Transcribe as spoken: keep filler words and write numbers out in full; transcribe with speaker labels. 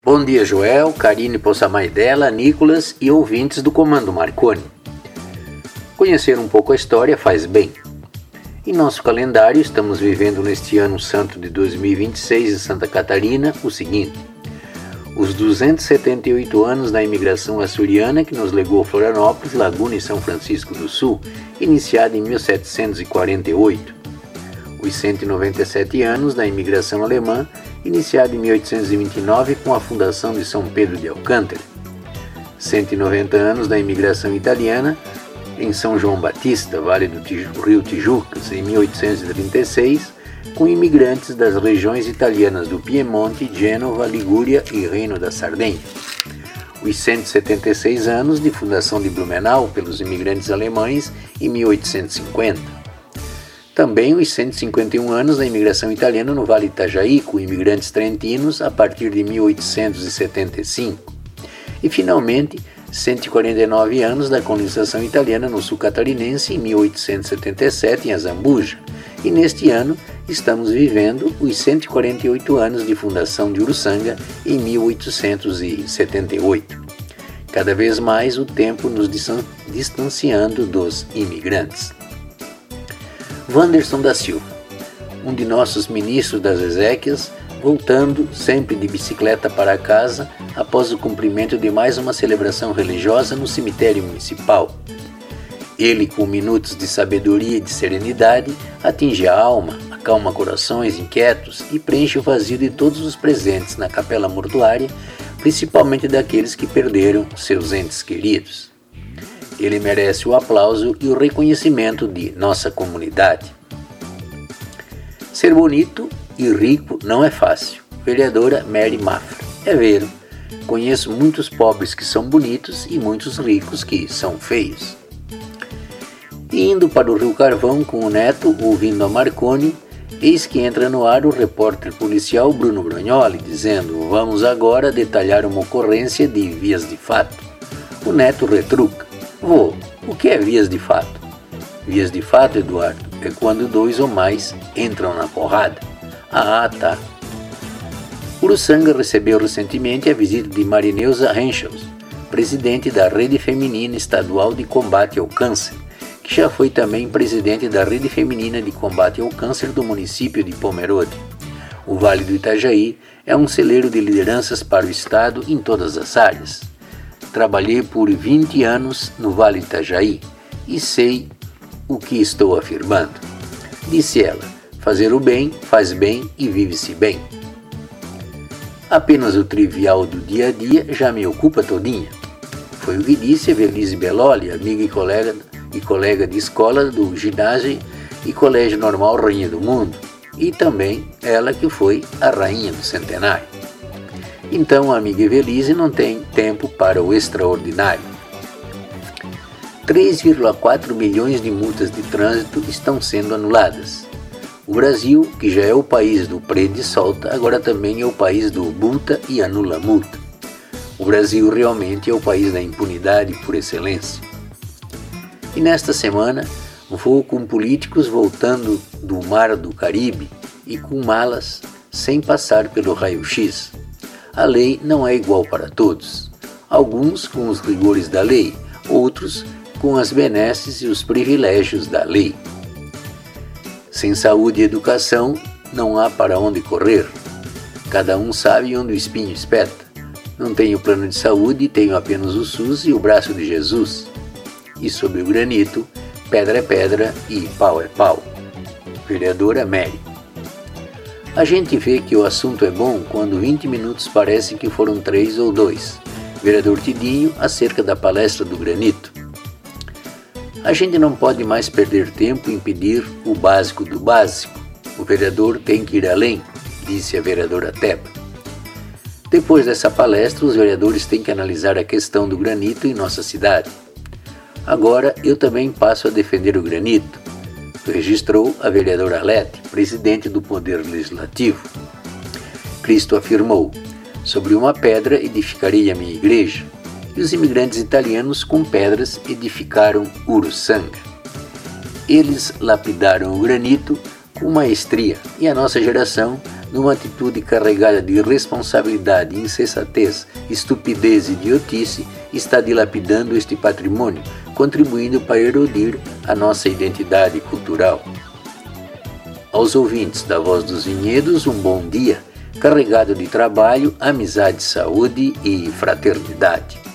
Speaker 1: Bom dia, Joel, Karine Poçamaidela, Nicolas e ouvintes do Comando Marconi. Conhecer um pouco a história faz bem. Em nosso calendário, estamos vivendo neste ano santo de dois mil e vinte e seis em Santa Catarina o seguinte: os duzentos e setenta e oito anos da imigração açoriana que nos legou Florianópolis, Laguna e São Francisco do Sul, iniciada em mil setecentos e quarenta e oito. Os cento e noventa e sete anos da imigração alemã, iniciada em mil oitocentos e vinte e nove com a fundação de São Pedro de Alcântara. cento e noventa anos da imigração italiana, em São João Batista, Vale do Tiju, Rio Tijucas, em mil oitocentos e trinta e seis, com imigrantes das regiões italianas do Piemonte, Gênova, Ligúria e Reino da Sardenha. Os cento e setenta e seis anos de fundação de Blumenau pelos imigrantes alemães, em mil oitocentos e cinquenta. Também os cento e cinquenta e um anos da imigração italiana no Vale Itajaí, com imigrantes trentinos a partir de mil oitocentos e setenta e cinco. E, finalmente, cento e quarenta e nove anos da colonização italiana no sul catarinense, em mil oitocentos e setenta e sete, em Azambuja. E neste ano, estamos vivendo os cento e quarenta e oito anos de fundação de Uruçanga, em mil oitocentos e setenta e oito. Cada vez mais o tempo nos distanciando dos imigrantes. Wanderson da Silva, um de nossos ministros das exéquias, voltando sempre de bicicleta para casa após o cumprimento de mais uma celebração religiosa no cemitério municipal. Ele, com minutos de sabedoria e de serenidade, atinge a alma, acalma corações inquietos e preenche o vazio de todos os presentes na capela mortuária, principalmente daqueles que perderam seus entes queridos. Ele merece o aplauso e o reconhecimento de nossa comunidade. Ser bonito e rico não é fácil. Vereadora Mary Mafra. É ver, conheço muitos pobres que são bonitos e muitos ricos que são feios. E indo para o Rio Carvão com o neto, ouvindo a Marconi, eis que entra no ar o repórter policial Bruno Brognoli, dizendo: vamos agora detalhar uma ocorrência de vias de fato. O neto retruca: vô, o que é vias de fato? Vias de fato, Eduardo, é quando dois ou mais entram na porrada. Ah, tá. Uruçanga recebeu recentemente a visita de Marineuza Henschels, presidente da Rede Feminina Estadual de Combate ao Câncer, que já foi também presidente da Rede Feminina de Combate ao Câncer do município de Pomerode. O Vale do Itajaí é um celeiro de lideranças para o Estado em todas as áreas. Trabalhei por vinte anos no Vale do Itajaí e sei o que estou afirmando. Disse ela: fazer o bem faz bem e vive-se bem. Apenas o trivial do dia a dia já me ocupa todinha. Foi o que disse Evelise Belloli, amiga e colega, e colega de escola do ginásio e colégio normal Rainha do Mundo, e também ela que foi a rainha do centenário. Então a amiga Evelise não tem tempo para o extraordinário. três vírgula quatro milhões de multas de trânsito estão sendo anuladas. O Brasil, que já é o país do prende e solta, agora também é o país do multa e anula multa. O Brasil realmente é o país da impunidade por excelência. E nesta semana, vou com políticos voltando do mar do Caribe e com malas sem passar pelo raio-x. A lei não é igual para todos. Alguns com os rigores da lei, outros com as benesses e os privilégios da lei. Sem saúde e educação, não há para onde correr. Cada um sabe onde o espinho espeta. Não tenho plano de saúde, tenho apenas o SUS e o braço de Jesus. E sobre o granito, pedra é pedra e pau é pau. Vereadora Mary. A gente vê que o assunto é bom quando vinte minutos parecem que foram três ou dois. Vereador Tidinho, acerca da palestra do granito. A gente não pode mais perder tempo em pedir o básico do básico. O vereador tem que ir além, disse a vereadora Teba. Depois dessa palestra, os vereadores têm que analisar a questão do granito em nossa cidade. Agora eu também passo a defender o granito, registrou a vereadora Lete, presidente do Poder Legislativo. Cristo afirmou: sobre uma pedra edificarei a minha igreja, e os imigrantes italianos com pedras edificaram Uruçanga. Eles lapidaram o granito com maestria, e a nossa geração numa atitude carregada de irresponsabilidade, insensatez, estupidez e idiotice, está dilapidando este patrimônio, contribuindo para erodir a nossa identidade cultural. Aos ouvintes da Voz dos Vinhedos, um bom dia, carregado de trabalho, amizade, saúde e fraternidade.